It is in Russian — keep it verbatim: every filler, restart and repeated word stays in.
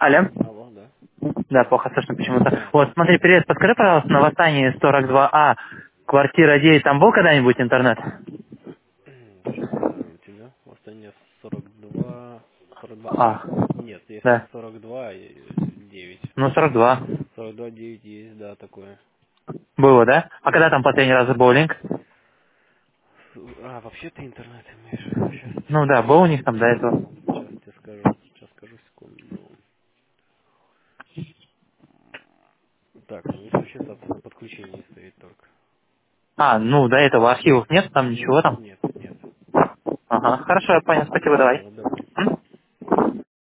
Алло. Алло, да. Да, плохо слышно почему-то. А, Вот, смотри, привет, подскажи, пожалуйста, на Восстании сорок два А, квартира девять, там был когда-нибудь интернет? сейчас скажу тебе. Восстание сорок два, сорок два А, А. Нет, если да. сорок два и девять. Ну, сорок два. сорок два девять есть, да, такое. Было, да? А когда Мгм. там последний раз был линк? С- А, вообще ты интернет имеешь? Сейчас Ну да, был у них там до этого. сейчас тебе скажу. Сейчас скажу секунду. Так, ну если вообще, собственно, подключение стоит только. А, ну до этого архивов нет, там Нет, ничего там. нет, нет. Ага, хорошо, я понял, спасибо, давай. Все, давай.